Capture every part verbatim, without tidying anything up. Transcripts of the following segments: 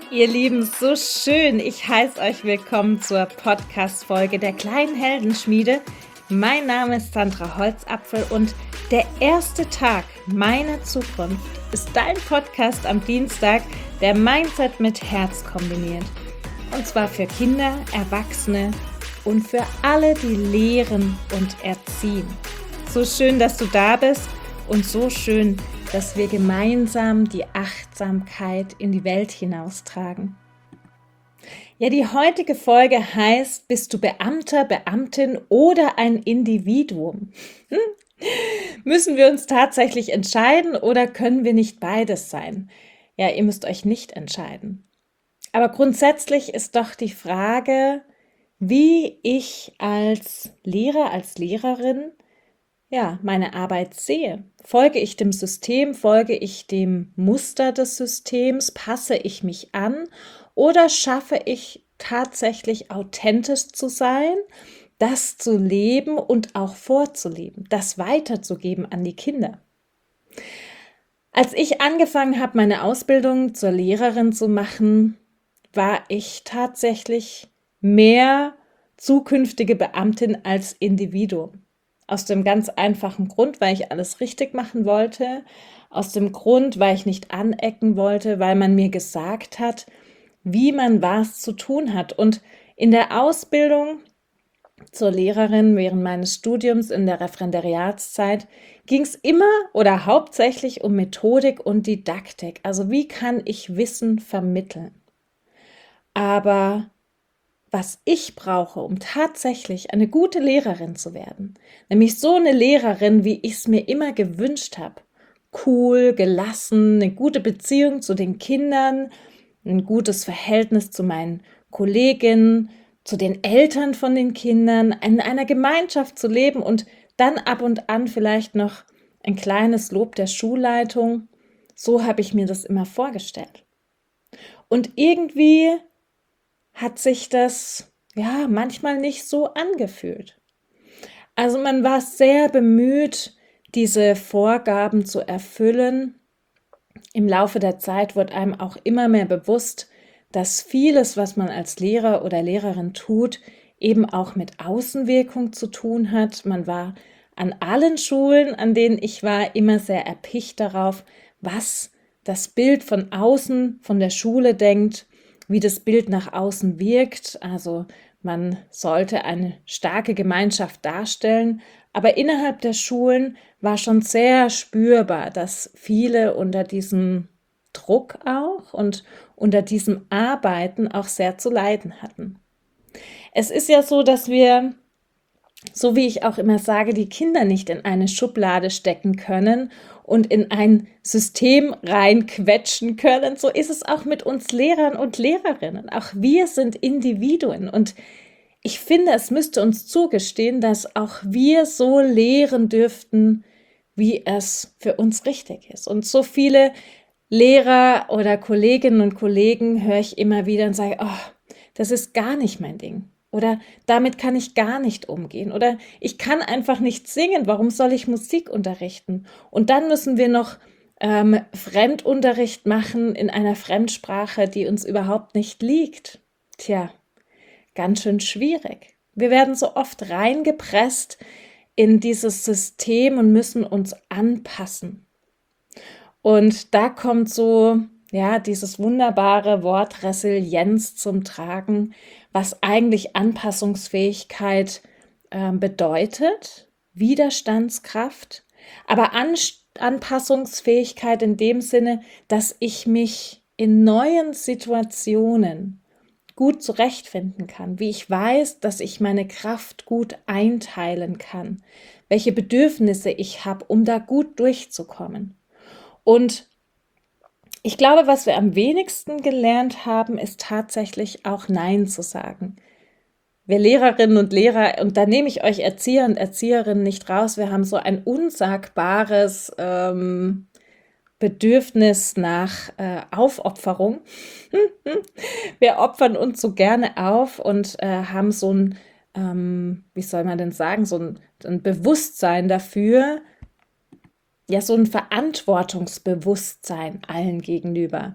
Ihr Lieben, so schön. Ich heiße euch willkommen zur Podcast-Folge der kleinen Heldenschmiede. Mein Name ist Sandra Holzapfel und der erste Tag meiner Zukunft ist dein Podcast am Dienstag, der Mindset mit Herz kombiniert. Und zwar für Kinder, Erwachsene und für alle, die lehren und erziehen. So schön, dass du da bist und so schön, dass wir gemeinsam die Achtsamkeit in die Welt hinaustragen. Ja, die heutige Folge heißt, bist du Beamter, Beamtin oder ein Individuum? Hm? Müssen wir uns tatsächlich entscheiden oder können wir nicht beides sein? Ja, ihr müsst euch nicht entscheiden. Aber grundsätzlich ist doch die Frage, wie ich als Lehrer, als Lehrerin ja, meine Arbeit sehe. Folge ich dem System, folge ich dem Muster des Systems, passe ich mich an oder schaffe ich tatsächlich authentisch zu sein, das zu leben und auch vorzuleben, das weiterzugeben an die Kinder. Als ich angefangen habe, meine Ausbildung zur Lehrerin zu machen, war ich tatsächlich mehr zukünftige Beamtin als Individuum. Aus dem ganz einfachen Grund, weil ich alles richtig machen wollte, aus dem Grund, weil ich nicht anecken wollte, weil man mir gesagt hat, wie man was zu tun hat. Und in der Ausbildung zur Lehrerin während meines Studiums in der Referendariatszeit ging es immer oder hauptsächlich um Methodik und Didaktik. Also wie kann ich Wissen vermitteln? Aber was ich brauche, um tatsächlich eine gute Lehrerin zu werden, nämlich so eine Lehrerin, wie ich es mir immer gewünscht habe. Cool, gelassen, eine gute Beziehung zu den Kindern, ein gutes Verhältnis zu meinen Kolleginnen, zu den Eltern von den Kindern, in einer Gemeinschaft zu leben und dann ab und an vielleicht noch ein kleines Lob der Schulleitung. So habe ich mir das immer vorgestellt. Und irgendwie hat sich das ja manchmal nicht so angefühlt. Also man war sehr bemüht, diese Vorgaben zu erfüllen. Im Laufe der Zeit wird einem auch immer mehr bewusst, dass vieles, was man als Lehrer oder Lehrerin tut, eben auch mit Außenwirkung zu tun hat. Man war an allen Schulen, an denen ich war, immer sehr erpicht darauf, was das Bild von außen von der Schule denkt, wie das Bild nach außen wirkt. Also man sollte eine starke Gemeinschaft darstellen, aber innerhalb der Schulen war schon sehr spürbar, dass viele unter diesem Druck auch und unter diesem Arbeiten auch sehr zu leiden hatten. Es ist ja so, dass wir, so wie ich auch immer sage, die Kinder nicht in eine Schublade stecken können und in ein System reinquetschen können. So ist es auch mit uns Lehrern und Lehrerinnen. Auch wir sind Individuen und ich finde, es müsste uns zugestehen, dass auch wir so lehren dürften, wie es für uns richtig ist. Und so viele Lehrer oder Kolleginnen und Kollegen höre ich immer wieder und sage, oh, das ist gar nicht mein Ding. Oder damit kann ich gar nicht umgehen. Oder ich kann einfach nicht singen. Warum soll ich Musik unterrichten? Und dann müssen wir noch ähm, Fremdunterricht machen in einer Fremdsprache, die uns überhaupt nicht liegt. Tja, ganz schön schwierig. Wir werden so oft reingepresst in dieses System und müssen uns anpassen. Und da kommt so, ja, dieses wunderbare Wort Resilienz zum Tragen, was eigentlich Anpassungsfähigkeit äh, bedeutet, Widerstandskraft, aber An- Anpassungsfähigkeit in dem Sinne, dass ich mich in neuen Situationen gut zurechtfinden kann, wie ich weiß, dass ich meine Kraft gut einteilen kann, welche Bedürfnisse ich habe, um da gut durchzukommen. Und ich glaube, was wir am wenigsten gelernt haben, ist tatsächlich auch Nein zu sagen. Wir Lehrerinnen und Lehrer, und da nehme ich euch Erzieher und Erzieherinnen nicht raus, wir haben so ein unsagbares ähm, Bedürfnis nach äh, Aufopferung. Wir opfern uns so gerne auf und äh, haben so ein, ähm, wie soll man denn sagen, so ein, ein Bewusstsein dafür, ja, so ein Verantwortungsbewusstsein allen gegenüber. Wir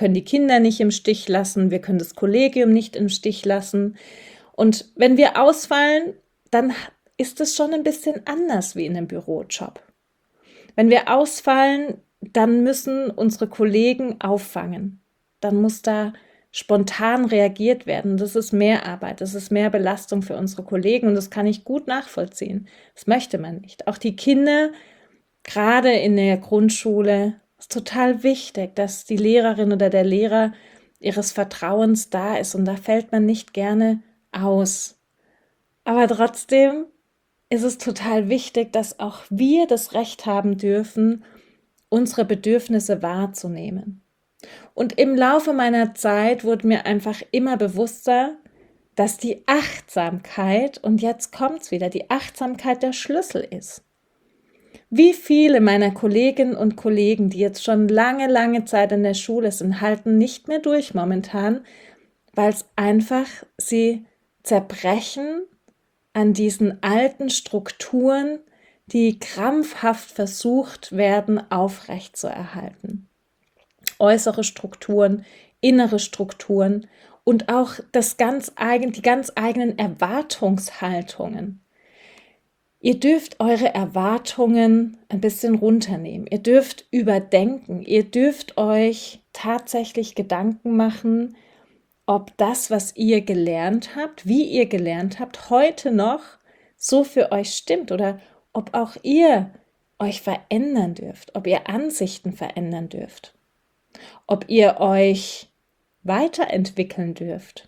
können die Kinder nicht im Stich lassen, wir können das Kollegium nicht im Stich lassen. Und wenn wir ausfallen, dann ist es schon ein bisschen anders wie in einem Bürojob. Wenn wir ausfallen, dann müssen unsere Kollegen auffangen. Dann muss da spontan reagiert werden. Das ist mehr Arbeit, das ist mehr Belastung für unsere Kollegen und das kann ich gut nachvollziehen. Das möchte man nicht. Auch die Kinder, gerade in der Grundschule, ist total wichtig, dass die Lehrerin oder der Lehrer ihres Vertrauens da ist und da fällt man nicht gerne aus. Aber trotzdem ist es total wichtig, dass auch wir das Recht haben dürfen, unsere Bedürfnisse wahrzunehmen. Und im Laufe meiner Zeit wurde mir einfach immer bewusster, dass die Achtsamkeit, und jetzt kommt's wieder, die Achtsamkeit der Schlüssel ist. Wie viele meiner Kolleginnen und Kollegen, die jetzt schon lange, lange Zeit in der Schule sind, halten nicht mehr durch momentan, weil es einfach sie zerbrechen an diesen alten Strukturen, die krampfhaft versucht werden, aufrechtzuerhalten. Äußere Strukturen, innere Strukturen und auch das ganz eigen, die ganz eigenen Erwartungshaltungen. Ihr dürft eure Erwartungen ein bisschen runternehmen. Ihr dürft überdenken. Ihr dürft euch tatsächlich Gedanken machen, ob das, was ihr gelernt habt, wie ihr gelernt habt, heute noch so für euch stimmt oder ob auch ihr euch verändern dürft, ob ihr Ansichten verändern dürft, ob ihr euch weiterentwickeln dürft.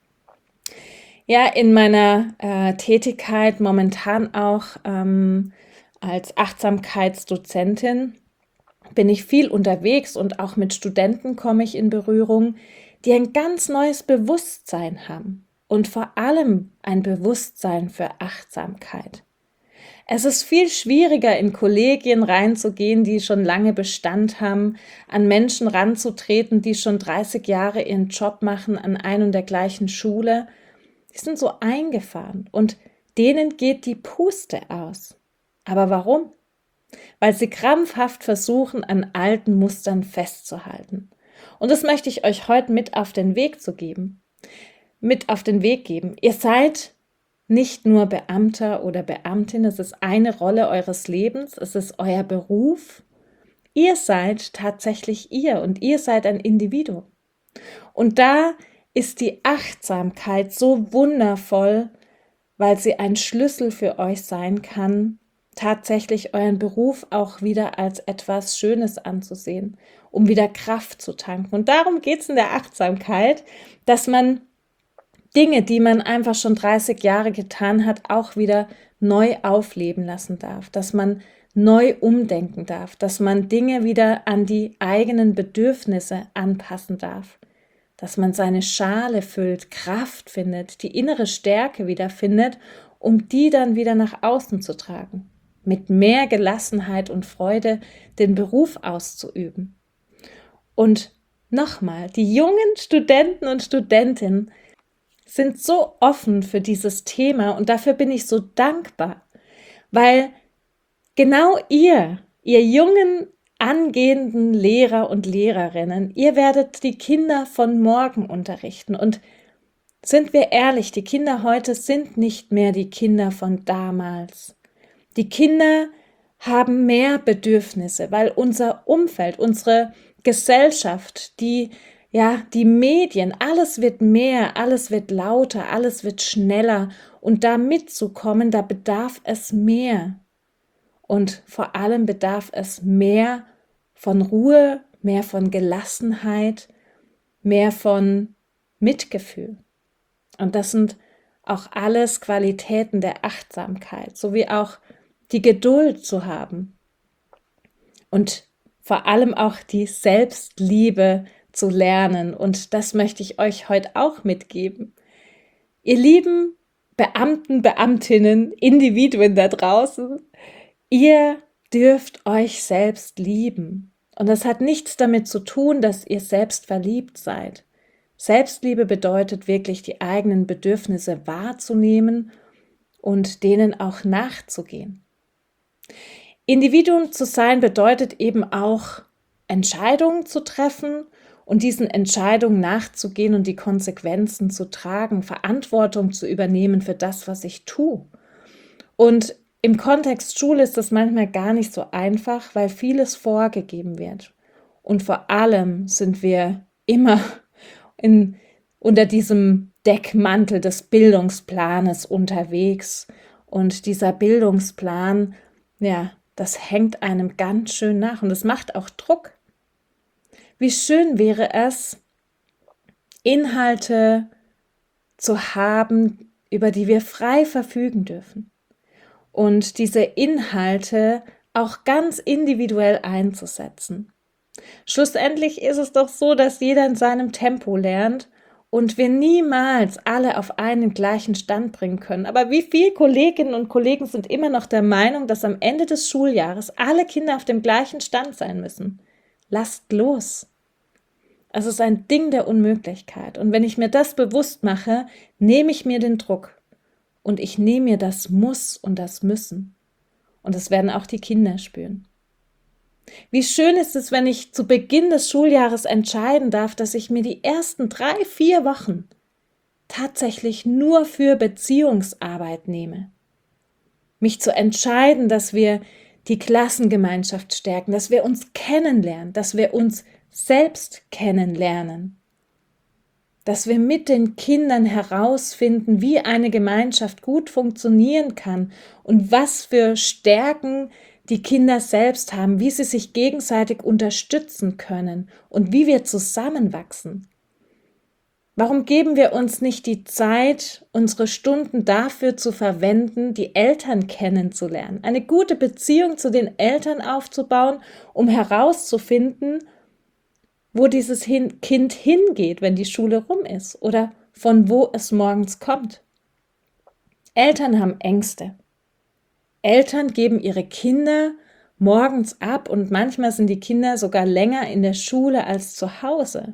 Ja, in meiner äh, Tätigkeit momentan auch ähm, als Achtsamkeitsdozentin bin ich viel unterwegs und auch mit Studenten komme ich in Berührung, die ein ganz neues Bewusstsein haben und vor allem ein Bewusstsein für Achtsamkeit. Es ist viel schwieriger, in Kollegien reinzugehen, die schon lange Bestand haben, an Menschen ranzutreten, die schon dreißig Jahre ihren Job machen an ein und der gleichen Schule. Die sind so eingefahren und denen geht die Puste aus. Aber warum? Weil sie krampfhaft versuchen, an alten Mustern festzuhalten. Und das möchte ich euch heute mit auf den Weg zu geben. Mit auf den Weg geben. Ihr seid nicht nur Beamter oder Beamtin, es ist eine Rolle eures Lebens, es ist euer Beruf. Ihr seid tatsächlich ihr und ihr seid ein Individuum. Und da ist die Achtsamkeit so wundervoll, weil sie ein Schlüssel für euch sein kann, tatsächlich euren Beruf auch wieder als etwas Schönes anzusehen, um wieder Kraft zu tanken. Und darum geht es in der Achtsamkeit, dass man Dinge, die man einfach schon dreißig Jahre getan hat, auch wieder neu aufleben lassen darf, dass man neu umdenken darf, dass man Dinge wieder an die eigenen Bedürfnisse anpassen darf, dass man seine Schale füllt, Kraft findet, die innere Stärke wieder findet, um die dann wieder nach außen zu tragen, mit mehr Gelassenheit und Freude den Beruf auszuüben. Und nochmal, die jungen Studenten und Studentinnen sind so offen für dieses Thema und dafür bin ich so dankbar, weil genau ihr, ihr jungen, angehenden Lehrer und Lehrerinnen, ihr werdet die Kinder von morgen unterrichten und sind wir ehrlich, die Kinder heute sind nicht mehr die Kinder von damals. Die Kinder haben mehr Bedürfnisse, weil unser Umfeld, unsere Gesellschaft, die Ja, die Medien, alles wird mehr, alles wird lauter, alles wird schneller und da mitzukommen, da bedarf es mehr. Und vor allem bedarf es mehr von Ruhe, mehr von Gelassenheit, mehr von Mitgefühl. Und das sind auch alles Qualitäten der Achtsamkeit, sowie auch die Geduld zu haben und vor allem auch die Selbstliebe zu lernen. Und das möchte ich euch heute auch mitgeben. Ihr lieben Beamten, Beamtinnen, Individuen da draußen, ihr dürft euch selbst lieben. Und das hat nichts damit zu tun, dass ihr selbst verliebt seid. Selbstliebe bedeutet wirklich, die eigenen Bedürfnisse wahrzunehmen und denen auch nachzugehen. Individuum zu sein bedeutet eben auch, Entscheidungen zu treffen und diesen Entscheidungen nachzugehen und die Konsequenzen zu tragen, Verantwortung zu übernehmen für das, was ich tue. Und im Kontext Schule ist das manchmal gar nicht so einfach, weil vieles vorgegeben wird. Und vor allem sind wir immer in, unter diesem Deckmantel des Bildungsplanes unterwegs. Und dieser Bildungsplan, ja, das hängt einem ganz schön nach und das macht auch Druck. Wie schön wäre es, Inhalte zu haben, über die wir frei verfügen dürfen. Und diese Inhalte auch ganz individuell einzusetzen. Schlussendlich ist es doch so, dass jeder in seinem Tempo lernt und wir niemals alle auf einen gleichen Stand bringen können. Aber wie viele Kolleginnen und Kollegen sind immer noch der Meinung, dass am Ende des Schuljahres alle Kinder auf dem gleichen Stand sein müssen? Lasst los! Es ist ein Ding der Unmöglichkeit. Und wenn ich mir das bewusst mache, nehme ich mir den Druck. Und ich nehme mir das Muss und das Müssen. Und das werden auch die Kinder spüren. Wie schön ist es, wenn ich zu Beginn des Schuljahres entscheiden darf, dass ich mir die ersten drei, vier Wochen tatsächlich nur für Beziehungsarbeit nehme. Mich zu entscheiden, dass wir die Klassengemeinschaft stärken, dass wir uns kennenlernen, dass wir uns selbst kennenlernen. Dass wir mit den Kindern herausfinden, wie eine Gemeinschaft gut funktionieren kann und was für Stärken die Kinder selbst haben, wie sie sich gegenseitig unterstützen können und wie wir zusammenwachsen. Warum geben wir uns nicht die Zeit, unsere Stunden dafür zu verwenden, die Eltern kennenzulernen, eine gute Beziehung zu den Eltern aufzubauen, um herauszufinden, wo dieses Kind hingeht, wenn die Schule rum ist oder von wo es morgens kommt. Eltern haben Ängste. Eltern geben ihre Kinder morgens ab und manchmal sind die Kinder sogar länger in der Schule als zu Hause.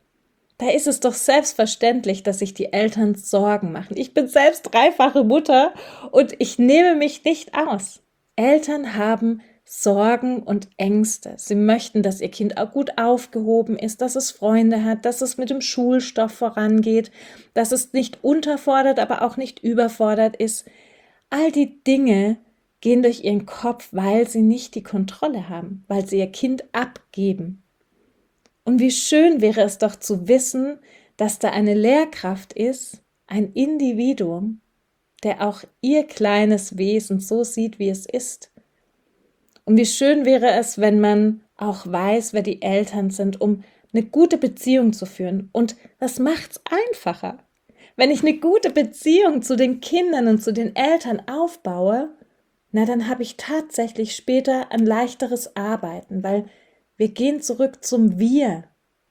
Da ist es doch selbstverständlich, dass sich die Eltern Sorgen machen. Ich bin selbst dreifache Mutter und ich nehme mich nicht aus. Eltern haben Sorgen und Ängste. Sie möchten, dass ihr Kind auch gut aufgehoben ist, dass es Freunde hat, dass es mit dem Schulstoff vorangeht, dass es nicht unterfordert, aber auch nicht überfordert ist. All die Dinge gehen durch ihren Kopf, weil sie nicht die Kontrolle haben, weil sie ihr Kind abgeben. Und wie schön wäre es doch zu wissen, dass da eine Lehrkraft ist, ein Individuum, der auch ihr kleines Wesen so sieht, wie es ist. Und wie schön wäre es, wenn man auch weiß, wer die Eltern sind, um eine gute Beziehung zu führen. Und das macht's einfacher. Wenn ich eine gute Beziehung zu den Kindern und zu den Eltern aufbaue, na, dann habe ich tatsächlich später ein leichteres Arbeiten, weil wir gehen zurück zum Wir.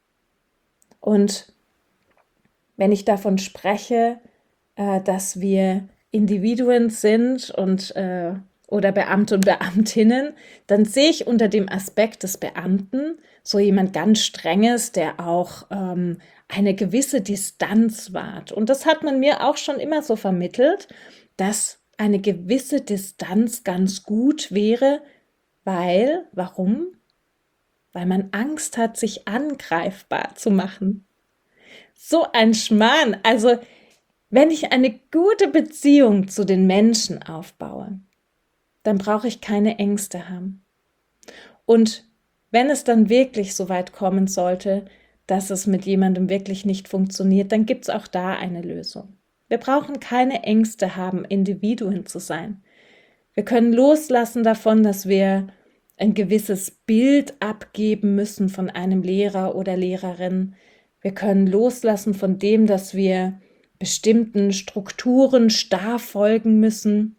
Und wenn ich davon spreche, äh, dass wir Individuen sind und äh, oder Beamte und Beamtinnen, dann sehe ich unter dem Aspekt des Beamten so jemand ganz Strenges, der auch ähm, eine gewisse Distanz wahrt. Und das hat man mir auch schon immer so vermittelt, dass eine gewisse Distanz ganz gut wäre, weil, warum? Weil man Angst hat, sich angreifbar zu machen. So ein Schmarrn. Also, wenn ich eine gute Beziehung zu den Menschen aufbaue, dann brauche ich keine Ängste haben. Und wenn es dann wirklich so weit kommen sollte, dass es mit jemandem wirklich nicht funktioniert, dann gibt es auch da eine Lösung. Wir brauchen keine Ängste haben, Individuen zu sein. Wir können loslassen davon, dass wir ein gewisses Bild abgeben müssen von einem Lehrer oder Lehrerin. Wir können loslassen von dem, dass wir bestimmten Strukturen starr folgen müssen.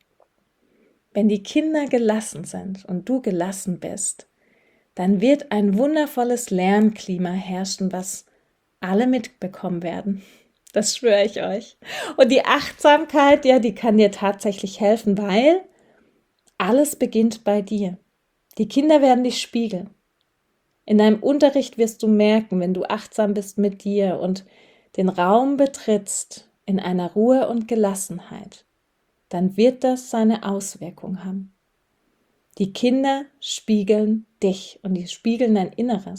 Wenn die Kinder gelassen sind und du gelassen bist, dann wird ein wundervolles Lernklima herrschen, was alle mitbekommen werden. Das schwöre ich euch. Und die Achtsamkeit, ja, die kann dir tatsächlich helfen, weil alles beginnt bei dir. Die Kinder werden dich spiegeln. In deinem Unterricht wirst du merken, wenn du achtsam bist mit dir und den Raum betrittst in einer Ruhe und Gelassenheit, dann wird das seine Auswirkung haben. Die Kinder spiegeln dich und die spiegeln dein Inneres.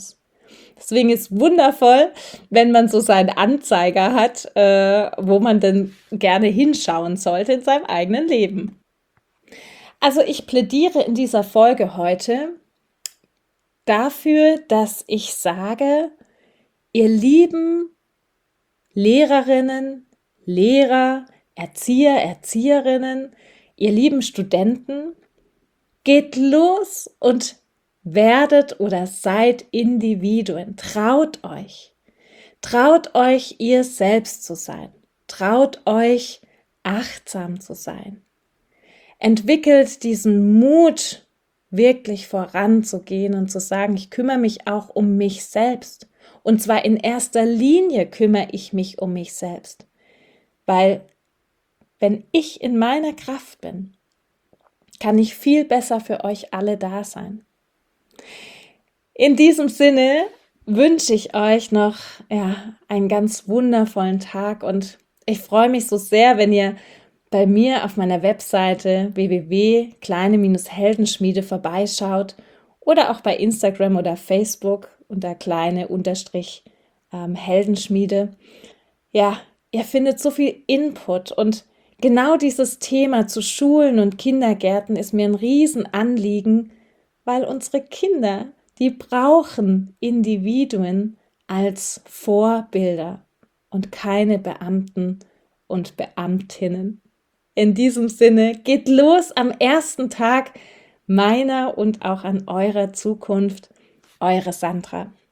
Deswegen ist wundervoll, wenn man so seinen Anzeiger hat, äh, wo man denn gerne hinschauen sollte in seinem eigenen Leben. Also ich plädiere in dieser Folge heute dafür, dass ich sage, ihr lieben Lehrerinnen, Lehrer, Erzieher, Erzieherinnen, ihr lieben Studenten, geht los und werdet oder seid Individuen. Traut euch. Traut euch, ihr selbst zu sein. Traut euch, achtsam zu sein. Entwickelt diesen Mut, wirklich voranzugehen und zu sagen, ich kümmere mich auch um mich selbst. Und zwar in erster Linie kümmere ich mich um mich selbst. Weil wenn ich in meiner Kraft bin, kann ich viel besser für euch alle da sein. In diesem Sinne wünsche ich euch noch ja, einen ganz wundervollen Tag und ich freue mich so sehr, wenn ihr bei mir auf meiner Webseite w w w punkt kleine Heldenschmiede vorbeischaut oder auch bei Instagram oder Facebook unter kleine Unterstrich ähm, Heldenschmiede. Ja, ihr findet so viel Input und genau dieses Thema zu Schulen und Kindergärten ist mir ein Riesenanliegen, weil unsere Kinder, die brauchen Individuen als Vorbilder und keine Beamten und Beamtinnen. In diesem Sinne, geht los am ersten Tag meiner und auch an eurer Zukunft. Eure Sandra.